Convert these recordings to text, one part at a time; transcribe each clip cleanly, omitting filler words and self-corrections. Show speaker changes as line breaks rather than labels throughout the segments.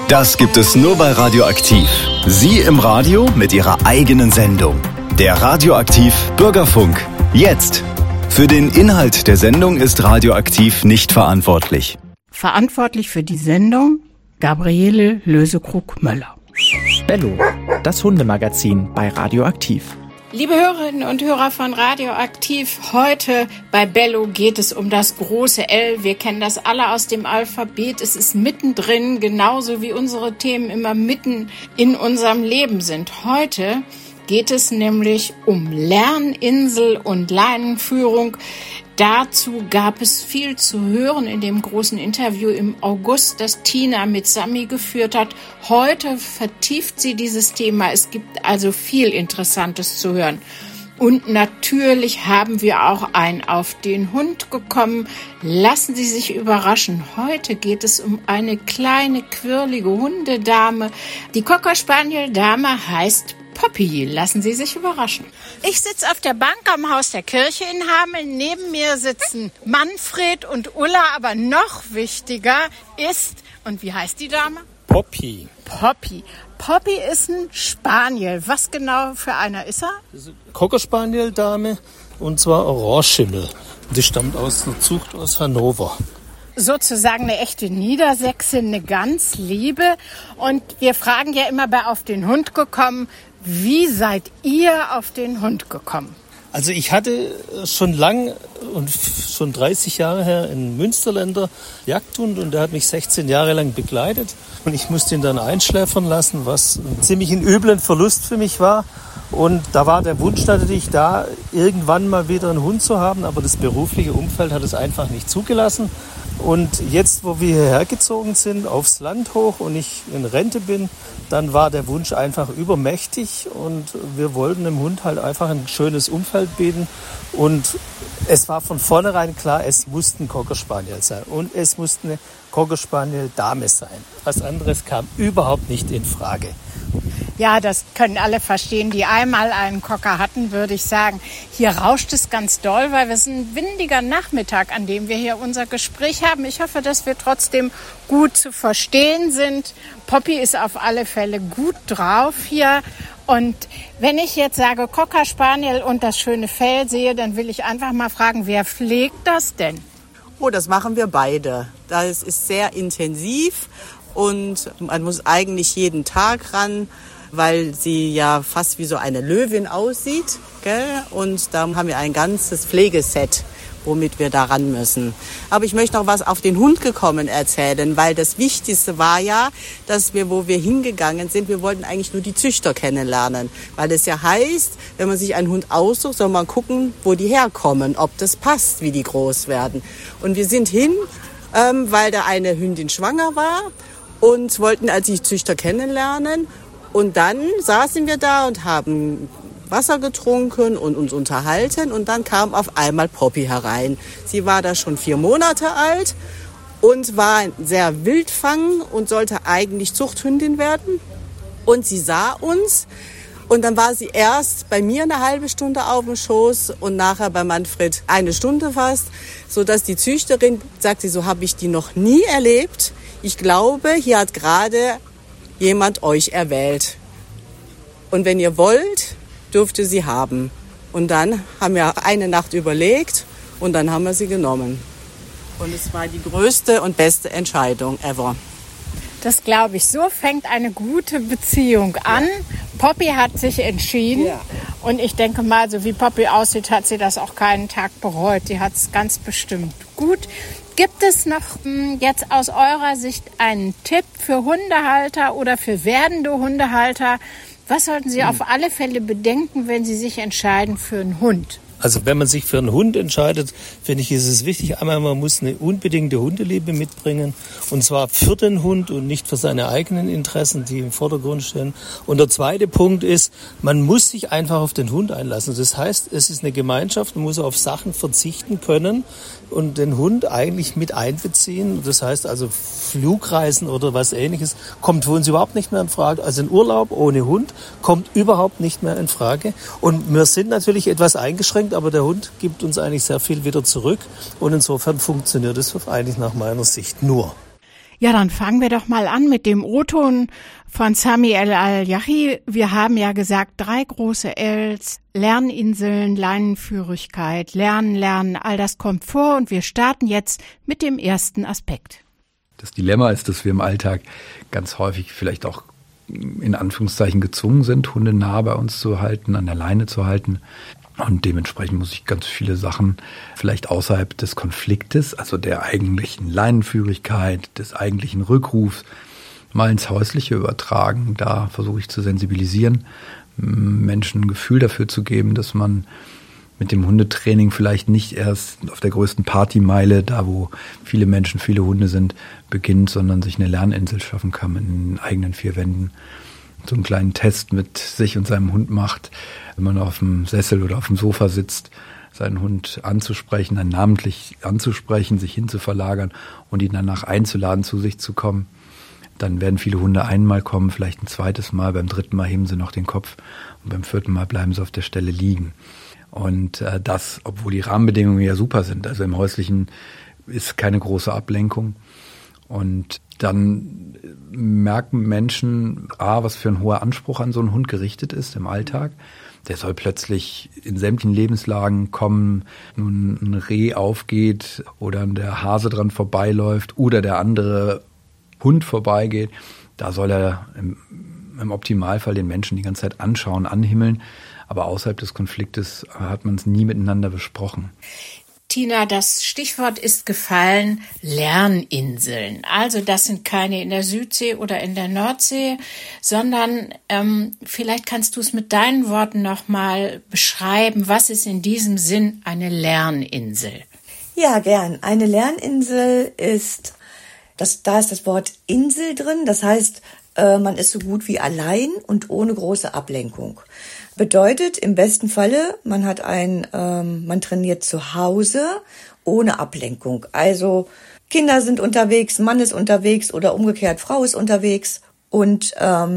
Das gibt es nur bei Radioaktiv. Sie im Radio mit Ihrer eigenen Sendung. Der Radioaktiv Bürgerfunk. Jetzt. Für den Inhalt der Sendung ist Radioaktiv nicht verantwortlich.
Verantwortlich für die Sendung Gabriele Lösekrug-Möller.
Bello, das Hundemagazin bei Radioaktiv.
Liebe Hörerinnen und Hörer von Radioaktiv, heute bei Bello geht es um das große L. Wir kennen das alle aus dem Alphabet. Es ist mittendrin, genauso wie unsere Themen immer mitten in unserem Leben sind. Heute geht es nämlich um Lerninsel und Leinenführung. Dazu gab es viel zu hören in dem großen Interview im August, das Tina mit Sami geführt hat. Heute vertieft sie dieses Thema. Es gibt also viel Interessantes zu hören. Und natürlich haben wir auch ein auf den Hund gekommen. Lassen Sie sich überraschen. Heute geht es um eine kleine, quirlige Hundedame. Die Cocker Spaniel Dame heißt Poppy. Lassen Sie sich überraschen. Ich sitze auf der Bank am Haus der Kirche in Hameln. Neben mir sitzen Manfred und Ulla. Aber noch wichtiger ist, und wie heißt die Dame?
Poppy.
Poppy. Poppy ist ein Spaniel. Was genau für einer ist er?
Das ist eine Cocker Spaniel Dame und zwar Orangeschimmel. Die stammt aus einer Zucht aus Hannover.
Sozusagen eine echte Niedersächsin, eine ganz liebe. Und wir fragen ja immer bei Auf den Hund gekommen, wie seid ihr auf den Hund gekommen?
Also ich hatte schon lang und schon 30 Jahre her einen Münsterländer Jagdhund und der hat mich 16 Jahre lang begleitet. Und ich musste ihn dann einschläfern lassen, was ziemlich ein üblen Verlust für mich war. Und da war der Wunsch natürlich da, irgendwann mal wieder einen Hund zu haben, aber das berufliche Umfeld hat es einfach nicht zugelassen. Und jetzt, wo wir hierher gezogen sind, aufs Land hoch und ich in Rente bin, dann war der Wunsch einfach übermächtig und wir wollten dem Hund halt einfach ein schönes Umfeld bieten. Und es war von vornherein klar, es musste ein Cocker Spaniel sein und es musste eine Cocker Spaniel Dame sein. Was anderes kam überhaupt nicht in Frage.
Ja, das können alle verstehen, die einmal einen Cocker hatten, würde ich sagen. Hier rauscht es ganz doll, weil es ein windiger Nachmittag, an dem wir hier unser Gespräch haben. Ich hoffe, dass wir trotzdem gut zu verstehen sind. Poppy ist auf alle Fälle gut drauf hier. Und wenn ich jetzt sage Cocker Spaniel und das schöne Fell sehe, dann will ich einfach mal fragen, wer pflegt das denn?
Oh, das machen wir beide. Das ist sehr intensiv und man muss eigentlich jeden Tag ran, weil sie ja fast wie so eine Löwin aussieht, gell? Und da haben wir ein ganzes Pflegeset, womit wir da ran müssen. Aber ich möchte noch was auf den Hund gekommen erzählen, weil das Wichtigste war ja, dass wir, wo wir hingegangen sind, wir wollten eigentlich nur die Züchter kennenlernen, weil es ja heißt, wenn man sich einen Hund aussucht, soll man gucken, wo die herkommen, ob das passt, wie die groß werden. Und wir sind hin, weil da eine Hündin schwanger war und wollten also die Züchter kennenlernen. Und dann saßen wir da und haben Wasser getrunken und uns unterhalten. Und dann kam auf einmal Poppy herein. Sie war da schon 4 Monate alt und war sehr wildfang und sollte eigentlich Zuchthündin werden. Und sie sah uns. Und dann war sie erst bei mir eine halbe Stunde auf dem Schoß und nachher bei Manfred 1 Stunde fast. Sodass die Züchterin sagte, so habe ich die noch nie erlebt. Ich glaube, hier hat gerade jemand euch erwählt. Und wenn ihr wollt, dürft ihr sie haben. Und dann haben wir eine Nacht überlegt und dann haben wir sie genommen. Und es war die größte und beste Entscheidung ever.
Das glaube ich. So fängt eine gute Beziehung an. Ja. Poppy hat sich entschieden. Ja. Und ich denke mal, so wie Poppy aussieht, hat sie das auch keinen Tag bereut. Die hat es ganz bestimmt gut. Gibt es noch jetzt aus eurer Sicht einen Tipp für Hundehalter oder für werdende Hundehalter? Was sollten sie auf alle Fälle bedenken, wenn sie sich entscheiden für einen Hund?
Also wenn man sich für einen Hund entscheidet, finde ich, ist es wichtig, einmal man muss eine unbedingte Hundeliebe mitbringen und zwar für den Hund und nicht für seine eigenen Interessen, die im Vordergrund stehen. Und der zweite Punkt ist, man muss sich einfach auf den Hund einlassen. Das heißt, es ist eine Gemeinschaft, man muss auf Sachen verzichten können und den Hund eigentlich mit einbeziehen. Das heißt also Flugreisen oder was Ähnliches kommt für uns überhaupt nicht mehr in Frage. Also ein Urlaub ohne Hund kommt überhaupt nicht mehr in Frage. Und wir sind natürlich etwas eingeschränkt, aber der Hund gibt uns eigentlich sehr viel wieder zurück. Und insofern funktioniert es eigentlich nach meiner Sicht nur.
Ja, dann fangen wir doch mal an mit dem O-Ton von Sami El-Al-Yahi. Wir haben ja gesagt, 3 große Ls, Lerninseln, Leinenführigkeit, Lernen, all das kommt vor und wir starten jetzt mit dem ersten Aspekt.
Das Dilemma ist, dass wir im Alltag ganz häufig vielleicht auch in Anführungszeichen gezwungen sind, Hunde nah bei uns zu halten, an der Leine zu halten. Und dementsprechend muss ich ganz viele Sachen vielleicht außerhalb des Konfliktes, also der eigentlichen Leinenführigkeit, des eigentlichen Rückrufs, mal ins Häusliche übertragen. Da versuche ich zu sensibilisieren, Menschen ein Gefühl dafür zu geben, dass man mit dem Hundetraining vielleicht nicht erst auf der größten Partymeile, da wo viele Menschen, viele Hunde sind, beginnt, sondern sich eine Lerninsel schaffen kann in den eigenen 4 Wänden. So einen kleinen Test mit sich und seinem Hund macht, wenn man auf dem Sessel oder auf dem Sofa sitzt, seinen Hund anzusprechen, dann namentlich anzusprechen, sich hinzuverlagern und ihn danach einzuladen, zu sich zu kommen. Dann werden viele Hunde einmal kommen, vielleicht ein zweites Mal, beim 3. Mal heben sie noch den Kopf und beim 4. Mal bleiben sie auf der Stelle liegen. Und das, obwohl die Rahmenbedingungen ja super sind. Also im Häuslichen ist keine große Ablenkung. Und dann merken Menschen, was für ein hoher Anspruch an so einen Hund gerichtet ist im Alltag. Der soll plötzlich in sämtlichen Lebenslagen kommen, nun ein Reh aufgeht oder der Hase dran vorbeiläuft oder der andere Hund vorbeigeht. Da soll er im Optimalfall den Menschen die ganze Zeit anschauen, anhimmeln. Aber außerhalb des Konfliktes hat man es nie miteinander besprochen.
Tina, das Stichwort ist gefallen, Lerninseln. Also das sind keine in der Südsee oder in der Nordsee, sondern vielleicht kannst du es mit deinen Worten nochmal beschreiben. Was ist in diesem Sinn eine Lerninsel?
Ja, gern. Eine Lerninsel ist, da ist das Wort Insel drin. Das heißt, man ist so gut wie allein und ohne große Ablenkung. Bedeutet im besten Falle, man trainiert zu Hause ohne Ablenkung. Also Kinder sind unterwegs, Mann ist unterwegs oder umgekehrt Frau ist unterwegs und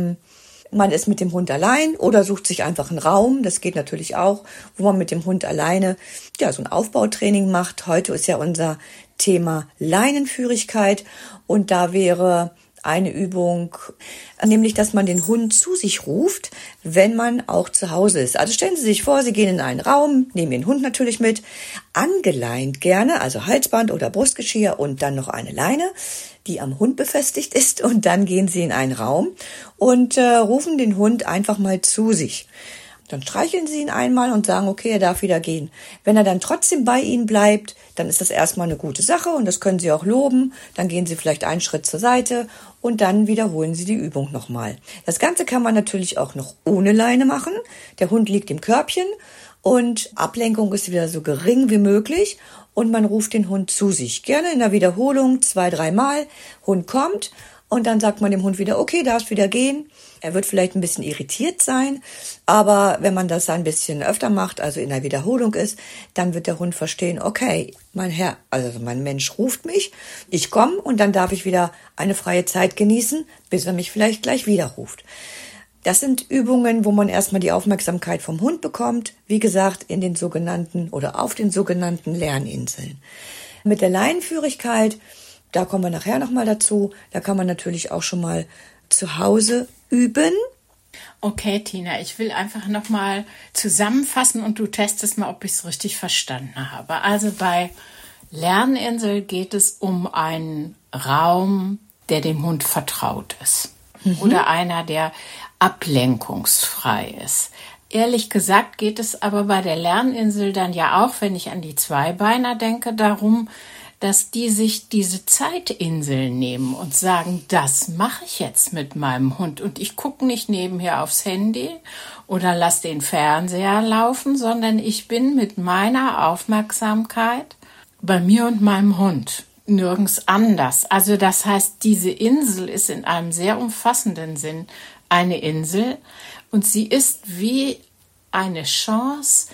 man ist mit dem Hund allein oder sucht sich einfach einen Raum, das geht natürlich auch, wo man mit dem Hund alleine so ein Aufbautraining macht. Heute ist ja unser Thema Leinenführigkeit und da wäre eine Übung, nämlich, dass man den Hund zu sich ruft, wenn man auch zu Hause ist. Also stellen Sie sich vor, Sie gehen in einen Raum, nehmen den Hund natürlich mit, angeleint gerne, also Halsband oder Brustgeschirr und dann noch eine Leine, die am Hund befestigt ist und dann gehen Sie in einen Raum und rufen den Hund einfach mal zu sich. Dann streicheln Sie ihn einmal und sagen, okay, er darf wieder gehen. Wenn er dann trotzdem bei Ihnen bleibt, dann ist das erstmal eine gute Sache und das können Sie auch loben. Dann gehen Sie vielleicht einen Schritt zur Seite und dann wiederholen Sie die Übung nochmal. Das Ganze kann man natürlich auch noch ohne Leine machen. Der Hund liegt im Körbchen und Ablenkung ist wieder so gering wie möglich und man ruft den Hund zu sich. Gerne in der Wiederholung 2-3 Mal. Hund kommt und dann sagt man dem Hund wieder, okay, darfst wieder gehen. Er wird vielleicht ein bisschen irritiert sein, aber wenn man das ein bisschen öfter macht, also in der Wiederholung ist, dann wird der Hund verstehen, okay, mein Mensch ruft mich, ich komme und dann darf ich wieder eine freie Zeit genießen, bis er mich vielleicht gleich wieder ruft. Das sind Übungen, wo man erstmal die Aufmerksamkeit vom Hund bekommt, wie gesagt, in den sogenannten oder auf den sogenannten Lerninseln. Mit der Leinenführigkeit, da kommen wir nachher nochmal dazu, da kann man natürlich auch schon mal zu Hause üben.
Okay, Tina, ich will einfach nochmal zusammenfassen und du testest mal, ob ich es richtig verstanden habe. Also bei Lerninsel geht es um einen Raum, der dem Hund vertraut ist. Oder einer, der ablenkungsfrei ist. Ehrlich gesagt geht es aber bei der Lerninsel dann ja auch, wenn ich an die Zweibeiner denke, darum, dass die sich diese Zeitinseln nehmen und sagen, das mache ich jetzt mit meinem Hund. Und ich gucke nicht nebenher aufs Handy oder lasse den Fernseher laufen, sondern ich bin mit meiner Aufmerksamkeit bei mir und meinem Hund. Nirgends anders. Also das heißt, diese Insel ist in einem sehr umfassenden Sinn eine Insel und sie ist wie eine Chance,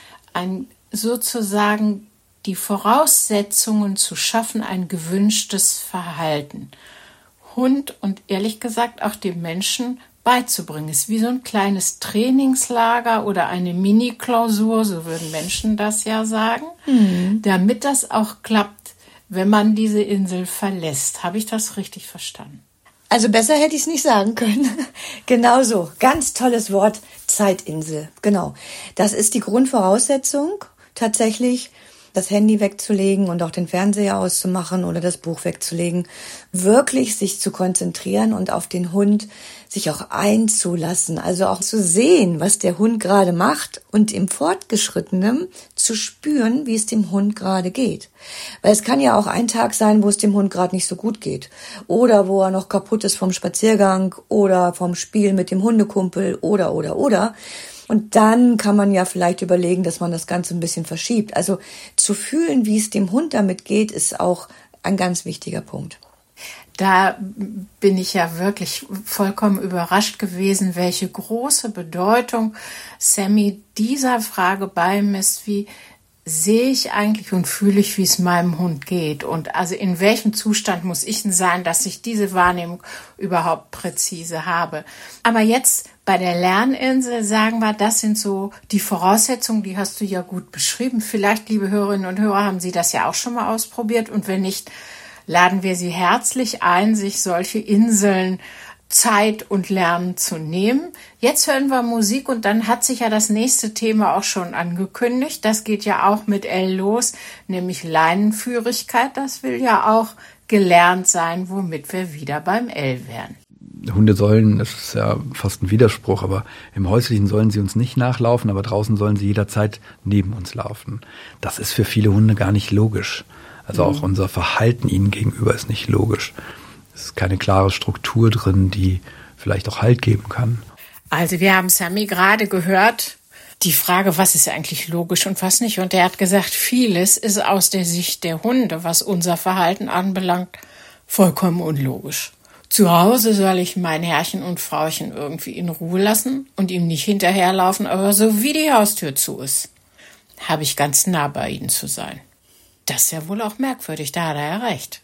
sozusagen die Voraussetzungen zu schaffen, ein gewünschtes Verhalten. Hund und ehrlich gesagt auch dem Menschen beizubringen. Es ist wie so ein kleines Trainingslager oder eine Mini-Klausur, so würden Menschen das ja sagen. Damit das auch klappt, wenn man diese Insel verlässt. Habe ich das richtig verstanden?
Also besser hätte ich es nicht sagen können. Genau so. Ganz tolles Wort, Zeitinsel. Genau. Das ist die Grundvoraussetzung, tatsächlich das Handy wegzulegen und auch den Fernseher auszumachen oder das Buch wegzulegen. Wirklich sich zu konzentrieren und auf den Hund sich auch einzulassen. Also auch zu sehen, was der Hund gerade macht und im Fortgeschrittenen zu spüren, wie es dem Hund gerade geht. Weil es kann ja auch ein Tag sein, wo es dem Hund gerade nicht so gut geht. Oder wo er noch kaputt ist vom Spaziergang oder vom Spiel mit dem Hundekumpel oder. Und dann kann man ja vielleicht überlegen, dass man das Ganze ein bisschen verschiebt. Also zu fühlen, wie es dem Hund damit geht, ist auch ein ganz wichtiger Punkt.
Da bin ich ja wirklich vollkommen überrascht gewesen, welche große Bedeutung Sammy dieser Frage beimisst, wie sehe ich eigentlich und fühle ich, wie es meinem Hund geht? Und also in welchem Zustand muss ich denn sein, dass ich diese Wahrnehmung überhaupt präzise habe? Aber jetzt bei der Lerninsel sagen wir, das sind so die Voraussetzungen, die hast du ja gut beschrieben. Vielleicht, liebe Hörerinnen und Hörer, haben Sie das ja auch schon mal ausprobiert. Und wenn nicht, laden wir Sie herzlich ein, sich solche Inseln Zeit und Lernen zu nehmen. Jetzt hören wir Musik und dann hat sich ja das nächste Thema auch schon angekündigt. Das geht ja auch mit L los, nämlich Leinenführigkeit. Das will ja auch gelernt sein, womit wir wieder beim L wären.
Hunde sollen, das ist ja fast ein Widerspruch, aber im Häuslichen sollen sie uns nicht nachlaufen, aber draußen sollen sie jederzeit neben uns laufen. Das ist für viele Hunde gar nicht logisch. Also auch unser Verhalten ihnen gegenüber ist nicht logisch. Es ist keine klare Struktur drin, die vielleicht auch Halt geben kann.
Also wir haben Sammy gerade gehört, die Frage, was ist eigentlich logisch und was nicht. Und er hat gesagt, vieles ist aus der Sicht der Hunde, was unser Verhalten anbelangt, vollkommen unlogisch. Zu Hause soll ich mein Herrchen und Frauchen irgendwie in Ruhe lassen und ihm nicht hinterherlaufen, aber so wie die Haustür zu ist, habe ich ganz nah bei ihnen zu sein. Das ist ja wohl auch merkwürdig, da hat er ja recht.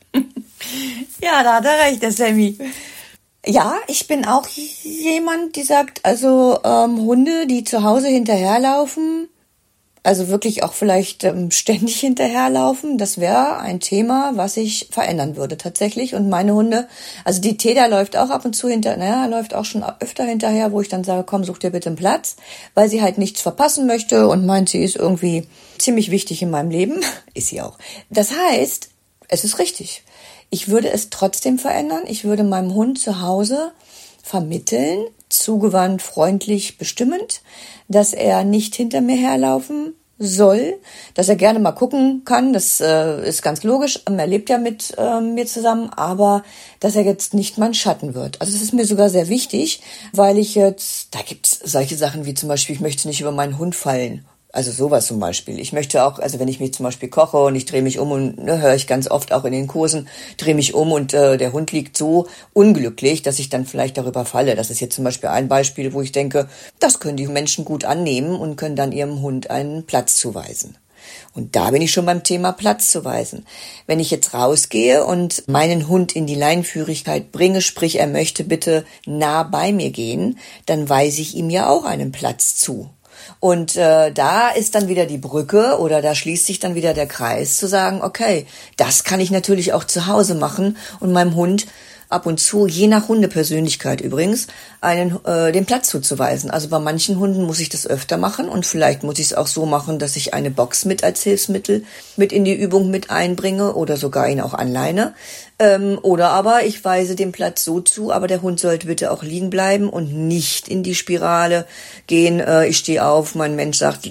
Ja, da hat er recht, der Sammy. Ja, ich bin auch jemand, die sagt, also Hunde, die zu Hause hinterherlaufen, also wirklich auch vielleicht ständig hinterherlaufen, das wäre ein Thema, was ich verändern würde tatsächlich. Und meine Hunde, also die Teda läuft auch ab und zu läuft auch schon öfter hinterher, wo ich dann sage, komm, such dir bitte einen Platz, weil sie halt nichts verpassen möchte und meint, sie ist irgendwie ziemlich wichtig in meinem Leben. Ist sie auch. Das heißt, es ist richtig. Ich würde es trotzdem verändern. Ich würde meinem Hund zu Hause vermitteln, zugewandt, freundlich, bestimmend, dass er nicht hinter mir herlaufen soll, dass er gerne mal gucken kann, das ist ganz logisch, er lebt ja mit mir zusammen, aber dass er jetzt nicht mein Schatten wird. Also das ist mir sogar sehr wichtig, weil da gibt's solche Sachen wie zum Beispiel, ich möchte nicht über meinen Hund fallen. Also sowas zum Beispiel. Ich möchte auch, also wenn ich mich zum Beispiel koche und ich drehe mich um und höre ich ganz oft auch in den Kursen, drehe mich um und der Hund liegt so unglücklich, dass ich dann vielleicht darüber falle. Das ist jetzt zum Beispiel ein Beispiel, wo ich denke, das können die Menschen gut annehmen und können dann ihrem Hund einen Platz zuweisen. Und da bin ich schon beim Thema Platz zuweisen. Wenn ich jetzt rausgehe und meinen Hund in die Leinenführigkeit bringe, sprich er möchte bitte nah bei mir gehen, dann weise ich ihm ja auch einen Platz zu. Und da ist dann wieder die Brücke oder da schließt sich dann wieder der Kreis zu sagen, okay, das kann ich natürlich auch zu Hause machen und meinem Hund ab und zu, je nach Hundepersönlichkeit übrigens, den Platz zuzuweisen. Also bei manchen Hunden muss ich das öfter machen und vielleicht muss ich es auch so machen, dass ich eine Box mit als Hilfsmittel mit in die Übung mit einbringe oder sogar ihn auch anleine. Oder aber ich weise den Platz so zu, aber der Hund sollte bitte auch liegen bleiben und nicht in die Spirale gehen. Ich stehe auf, mein Mensch sagt,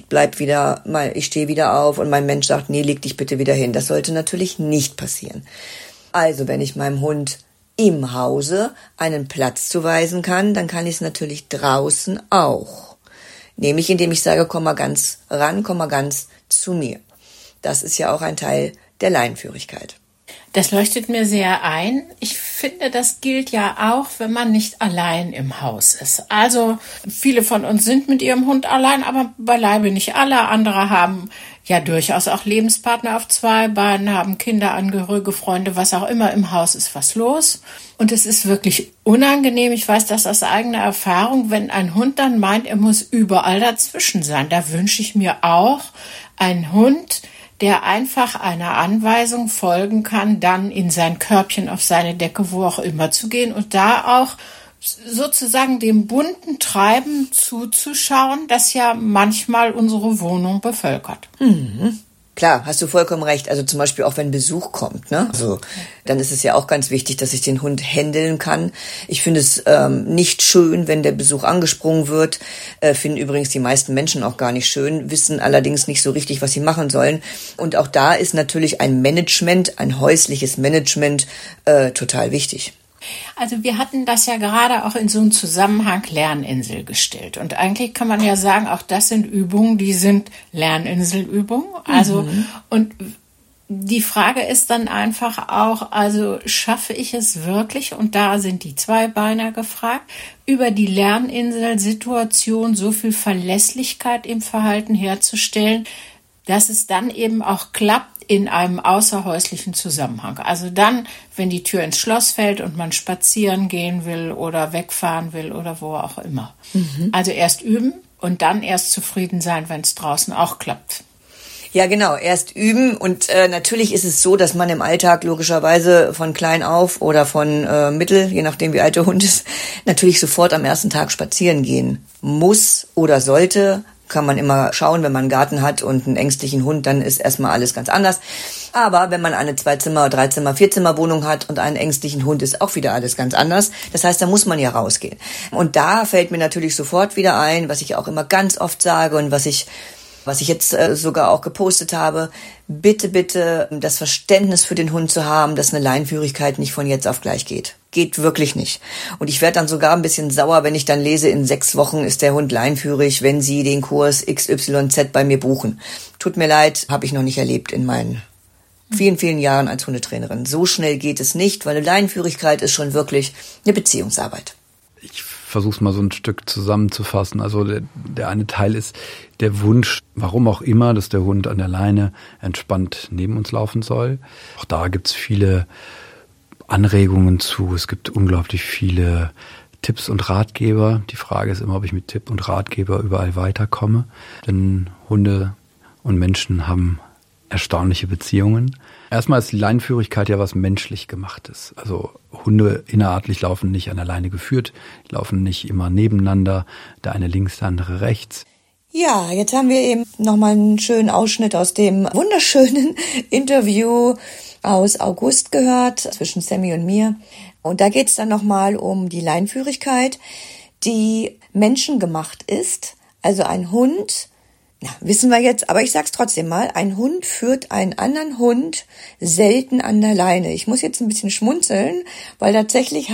ich stehe wieder auf und mein Mensch sagt, nee, leg dich bitte wieder hin. Das sollte natürlich nicht passieren. Also wenn ich meinem Hund im Hause einen Platz zuweisen kann, dann kann ich es natürlich draußen auch. Nämlich indem ich sage, komm mal ganz ran, komm mal ganz zu mir. Das ist ja auch ein Teil der Leinenführigkeit.
Das leuchtet mir sehr ein. Ich finde, das gilt ja auch, wenn man nicht allein im Haus ist. Also viele von uns sind mit ihrem Hund allein, aber beileibe nicht alle. Andere haben ja durchaus auch Lebenspartner auf zwei Beinen, haben Kinder, Angehörige, Freunde, was auch immer. Im Haus ist was los. Und es ist wirklich unangenehm. Ich weiß das aus eigener Erfahrung, wenn ein Hund dann meint, er muss überall dazwischen sein. Da wünsche ich mir auch einen Hund, der einfach einer Anweisung folgen kann, dann in sein Körbchen, auf seine Decke, wo auch immer zu gehen und da auch sozusagen dem bunten Treiben zuzuschauen, das ja manchmal unsere Wohnung bevölkert.
Mhm. Klar, hast du vollkommen recht. Also zum Beispiel auch wenn Besuch kommt, ne? Also dann ist es ja auch ganz wichtig, dass ich den Hund händeln kann. Ich finde es nicht schön, wenn der Besuch angesprungen wird. Finden übrigens die meisten Menschen auch gar nicht schön, wissen allerdings nicht so richtig, was sie machen sollen. Und auch da ist natürlich ein Management, ein häusliches Management total wichtig.
Also wir hatten das ja gerade auch in so einen Zusammenhang Lerninsel gestellt. Und eigentlich kann man ja sagen, auch das sind Übungen, die sind Lerninselübungen. Also, und die Frage ist dann einfach auch, also schaffe ich es wirklich, und da sind die Zweibeiner gefragt, über die Lerninsel-Situation so viel Verlässlichkeit im Verhalten herzustellen, dass es dann eben auch klappt, in einem außerhäuslichen Zusammenhang. Also dann, wenn die Tür ins Schloss fällt und man spazieren gehen will oder wegfahren will oder wo auch immer. Also erst üben und dann erst zufrieden sein, wenn es draußen auch klappt.
Ja, genau. Erst üben und natürlich ist es so, dass man im Alltag logischerweise von klein auf oder von mittel, je nachdem wie alt der Hund ist, natürlich sofort am ersten Tag spazieren gehen muss oder sollte. Kann man immer schauen, wenn man einen Garten hat und einen ängstlichen Hund, dann ist erstmal alles ganz anders. Aber wenn man eine 2-Zimmer-, 3-Zimmer-, 4-Zimmer-Wohnung hat und einen ängstlichen Hund, ist auch wieder alles ganz anders. Das heißt, da muss man ja rausgehen. Und da fällt mir natürlich sofort wieder ein, was ich auch immer ganz oft sage und was ich jetzt sogar auch gepostet habe, bitte das Verständnis für den Hund zu haben, dass eine Leinenführigkeit nicht von jetzt auf gleich geht. Geht wirklich nicht. Und ich werde dann sogar ein bisschen sauer, wenn ich dann lese, in 6 Wochen ist der Hund leinenführig, wenn Sie den Kurs XYZ bei mir buchen. Tut mir leid, habe ich noch nicht erlebt in meinen vielen, vielen Jahren als Hundetrainerin. So schnell geht es nicht, weil eine Leinenführigkeit ist schon wirklich eine Beziehungsarbeit.
Ich versuche es mal so ein Stück zusammenzufassen. Also der eine Teil ist der Wunsch, warum auch immer, dass der Hund an der Leine entspannt neben uns laufen soll. Auch da gibt es viele Anregungen zu. Es gibt unglaublich viele Tipps und Ratgeber. Die Frage ist immer, ob ich mit Tipp und Ratgeber überall weiterkomme. Denn Hunde und Menschen haben erstaunliche Beziehungen. Erstmal ist die Leinenführigkeit ja was menschlich Gemachtes. Also Hunde innerartlich laufen nicht an der Leine geführt, laufen nicht immer nebeneinander, der eine links, der andere rechts.
Ja, jetzt haben wir eben nochmal einen schönen Ausschnitt aus dem wunderschönen Interview aus August gehört, zwischen Sammy und mir. Und da geht's dann nochmal um die Leinenführigkeit, die menschengemacht ist. Also ein Hund, wissen wir jetzt, aber ich sag's trotzdem mal, ein Hund führt einen anderen Hund selten an der Leine. Ich muss jetzt ein bisschen schmunzeln, weil tatsächlich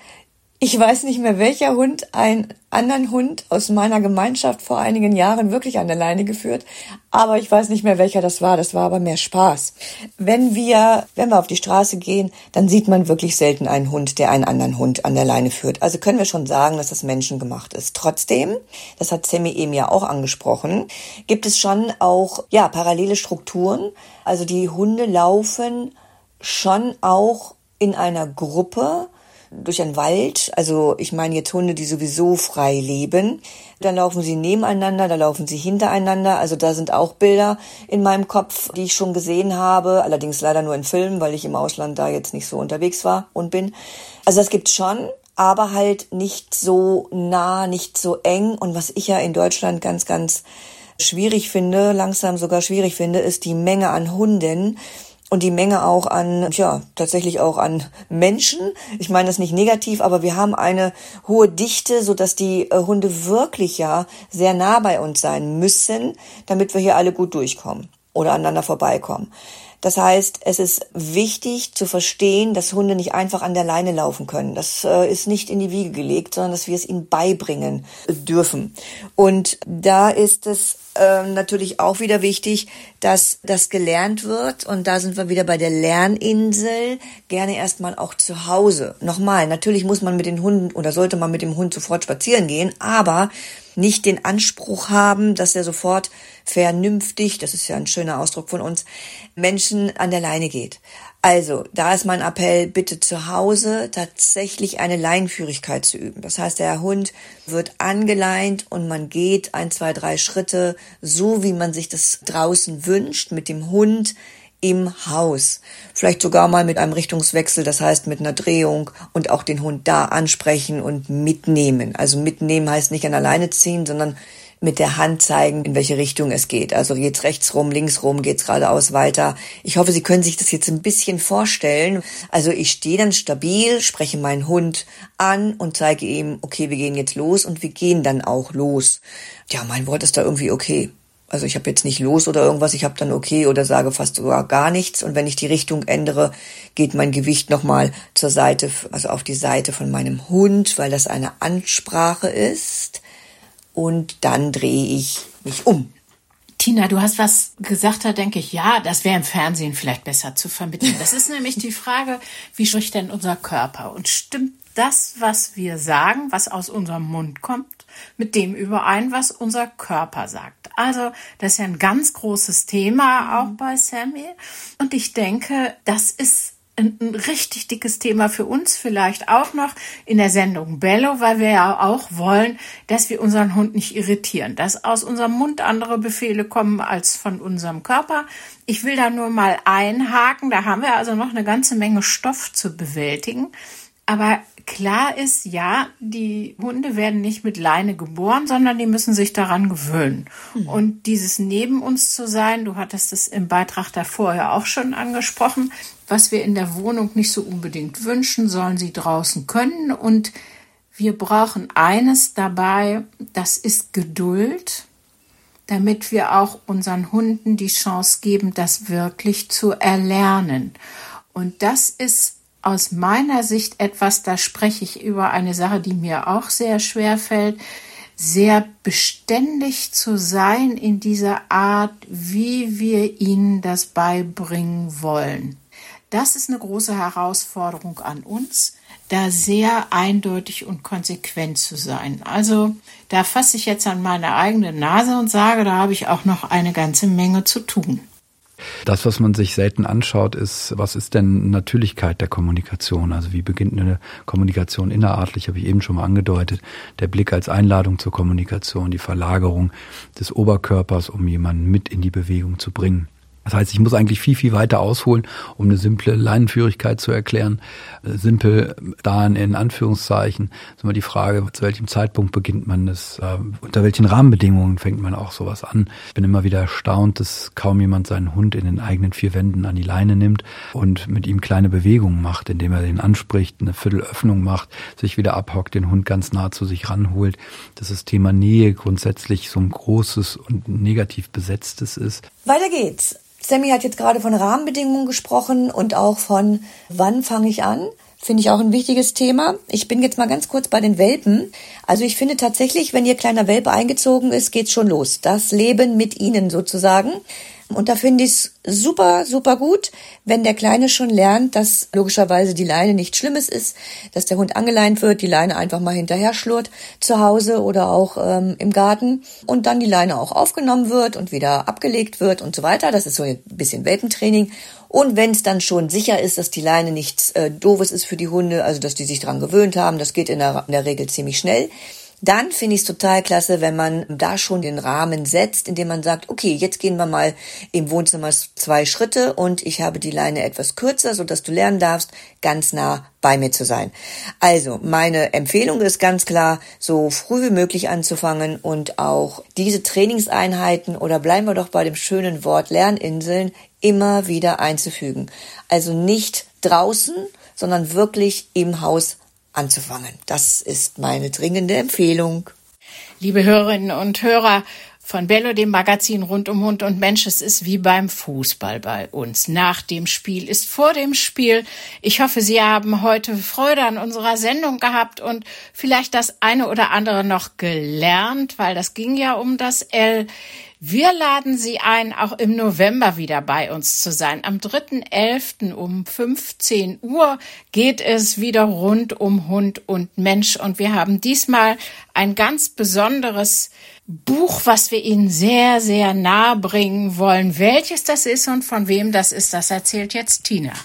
ich weiß nicht mehr, welcher Hund einen anderen Hund aus meiner Gemeinschaft vor einigen Jahren wirklich an der Leine geführt. Aber ich weiß nicht mehr, welcher das war. Das war aber mehr Spaß. Wenn wir auf die Straße gehen, dann sieht man wirklich selten einen Hund, der einen anderen Hund an der Leine führt. Also können wir schon sagen, dass das menschengemacht ist. Trotzdem, das hat Sammy eben ja auch angesprochen, gibt es schon auch, parallele Strukturen. Also die Hunde laufen schon auch in einer Gruppe durch einen Wald, also ich meine jetzt Hunde, die sowieso frei leben, dann laufen sie nebeneinander, da laufen sie hintereinander, also da sind auch Bilder in meinem Kopf, die ich schon gesehen habe, allerdings leider nur in Filmen, weil ich im Ausland da jetzt nicht so unterwegs war und bin. Also das gibt's schon, aber halt nicht so nah, nicht so eng, und was ich ja in Deutschland ganz, ganz schwierig finde, langsam sogar schwierig finde, ist die Menge an Hunden, und die Menge auch tatsächlich auch an Menschen. Ich meine das nicht negativ, aber wir haben eine hohe Dichte, so dass die Hunde wirklich sehr nah bei uns sein müssen, damit wir hier alle gut durchkommen oder aneinander vorbeikommen. Das heißt, es ist wichtig zu verstehen, dass Hunde nicht einfach an der Leine laufen können. Das ist nicht in die Wiege gelegt, sondern dass wir es ihnen beibringen dürfen. Und da ist es natürlich auch wieder wichtig, dass das gelernt wird. Und da sind wir wieder bei der Lerninsel, gerne erstmal auch zu Hause. Nochmal, natürlich muss man mit den Hunden oder sollte man mit dem Hund sofort spazieren gehen, aber nicht den Anspruch haben, dass er sofort vernünftig, das ist ja ein schöner Ausdruck von uns, Menschen an der Leine geht. Also, da ist mein Appell, bitte zu Hause tatsächlich eine Leinenführigkeit zu üben. Das heißt, der Hund wird angeleint und man geht 1, 2, 3 Schritte, so wie man sich das draußen wünscht, mit dem Hund im Haus. Vielleicht sogar mal mit einem Richtungswechsel, das heißt mit einer Drehung und auch den Hund da ansprechen und mitnehmen. Also mitnehmen heißt nicht an der Leine ziehen, sondern mit der Hand zeigen, in welche Richtung es geht. Also geht's rechts rum, links rum, geht's geradeaus weiter. Ich hoffe, Sie können sich das jetzt ein bisschen vorstellen. Also ich stehe dann stabil, spreche meinen Hund an und zeige ihm, okay, wir gehen jetzt los und wir gehen dann auch los. Ja, mein Wort ist da irgendwie okay. Also ich habe jetzt nicht los oder irgendwas, ich habe dann okay oder sage fast sogar gar nichts. Und wenn ich die Richtung ändere, geht mein Gewicht nochmal zur Seite, also auf die Seite von meinem Hund, weil das eine Ansprache ist. Und dann drehe ich mich um.
Tina, du hast was gesagt, da denke ich, ja, das wäre im Fernsehen vielleicht besser zu vermitteln. Das ist nämlich die Frage, wie spricht denn unser Körper? Und stimmt das, was wir sagen, was aus unserem Mund kommt, mit dem überein, was unser Körper sagt? Also das ist ja ein ganz großes Thema auch bei Sammy. Und ich denke, das ist ein richtig dickes Thema für uns, vielleicht auch noch in der Sendung Bello, weil wir ja auch wollen, dass wir unseren Hund nicht irritieren, dass aus unserem Mund andere Befehle kommen als von unserem Körper. Ich will da nur mal einhaken, da haben wir also noch eine ganze Menge Stoff zu bewältigen. Aber klar ist, ja, die Hunde werden nicht mit Leine geboren, sondern die müssen sich daran gewöhnen. Und dieses neben uns zu sein, du hattest es im Beitrag davor ja auch schon angesprochen, was wir in der Wohnung nicht so unbedingt wünschen, sollen sie draußen können. Und wir brauchen eines dabei, das ist Geduld, damit wir auch unseren Hunden die Chance geben, das wirklich zu erlernen. Und das ist aus meiner Sicht etwas, da spreche ich über eine Sache, die mir auch sehr schwer fällt, sehr beständig zu sein in dieser Art, wie wir ihnen das beibringen wollen. Das ist eine große Herausforderung an uns, da sehr eindeutig und konsequent zu sein. Also da fasse ich jetzt an meine eigene Nase und sage, da habe ich auch noch eine ganze Menge zu tun.
Das, was man sich selten anschaut, ist, was ist denn Natürlichkeit der Kommunikation? Also wie beginnt eine Kommunikation innerartlich, habe ich eben schon mal angedeutet. Der Blick als Einladung zur Kommunikation, die Verlagerung des Oberkörpers, um jemanden mit in die Bewegung zu bringen. Das heißt, ich muss eigentlich viel, viel weiter ausholen, um eine simple Leinenführigkeit zu erklären. Simpel da in Anführungszeichen ist immer die Frage, zu welchem Zeitpunkt beginnt man das, unter welchen Rahmenbedingungen fängt man auch sowas an. Ich bin immer wieder erstaunt, dass kaum jemand seinen Hund in den eigenen 4 Wänden an die Leine nimmt und mit ihm kleine Bewegungen macht, indem er den anspricht, eine Viertelöffnung macht, sich wieder abhockt, den Hund ganz nah zu sich ranholt. Dass das Thema Nähe grundsätzlich so ein großes und negativ besetztes ist.
Weiter geht's. Sammy hat jetzt gerade von Rahmenbedingungen gesprochen und auch von wann fange ich an. Finde ich auch ein wichtiges Thema. Ich bin jetzt mal ganz kurz bei den Welpen. Also ich finde tatsächlich, wenn Ihr kleiner Welpe eingezogen ist, geht's schon los. Das Leben mit Ihnen sozusagen. Und da finde ich es super, super gut, wenn der Kleine schon lernt, dass logischerweise die Leine nichts Schlimmes ist, dass der Hund angeleint wird, die Leine einfach mal hinterher schlurrt zu Hause oder auch im Garten und dann die Leine auch aufgenommen wird und wieder abgelegt wird und so weiter. Das ist so ein bisschen Welpentraining. Und wenn es dann schon sicher ist, dass die Leine nichts Doofes ist für die Hunde, also dass die sich dran gewöhnt haben, das geht in der Regel ziemlich schnell, dann finde ich es total klasse, wenn man da schon den Rahmen setzt, indem man sagt, okay, jetzt gehen wir mal im Wohnzimmer 2 Schritte und ich habe die Leine etwas kürzer, sodass du lernen darfst, ganz nah bei mir zu sein. Also meine Empfehlung ist ganz klar, so früh wie möglich anzufangen und auch diese Trainingseinheiten oder bleiben wir doch bei dem schönen Wort Lerninseln immer wieder einzufügen. Also nicht draußen, sondern wirklich im Haus anzufangen. Das ist meine dringende Empfehlung.
Liebe Hörerinnen und Hörer von Bello, dem Magazin rund um Hund und Mensch, es ist wie beim Fußball bei uns. Nach dem Spiel ist vor dem Spiel. Ich hoffe, Sie haben heute Freude an unserer Sendung gehabt und vielleicht das eine oder andere noch gelernt, weil das ging ja um das L. Wir laden Sie ein, auch im November wieder bei uns zu sein. Am 3.11. um 15 Uhr geht es wieder rund um Hund und Mensch. Und wir haben diesmal ein ganz besonderes Buch, was wir Ihnen sehr, sehr nahe bringen wollen. Welches das ist und von wem das ist, das erzählt jetzt Tina.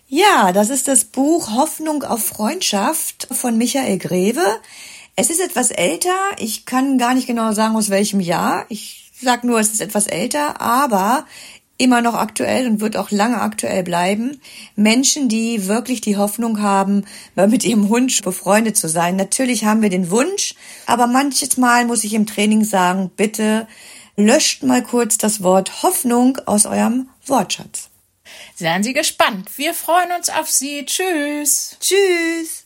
Ja, das ist das Buch Hoffnung auf Freundschaft von Michael Greve. Es ist etwas älter. Ich kann gar nicht genau sagen, aus welchem Jahr. Ich sag nur, es ist etwas älter, aber immer noch aktuell und wird auch lange aktuell bleiben. Menschen, die wirklich die Hoffnung haben, mit ihrem Hund befreundet zu sein. Natürlich haben wir den Wunsch, aber manches Mal muss ich im Training sagen, bitte löscht mal kurz das Wort Hoffnung aus eurem Wortschatz.
Seien Sie gespannt. Wir freuen uns auf Sie. Tschüss.
Tschüss.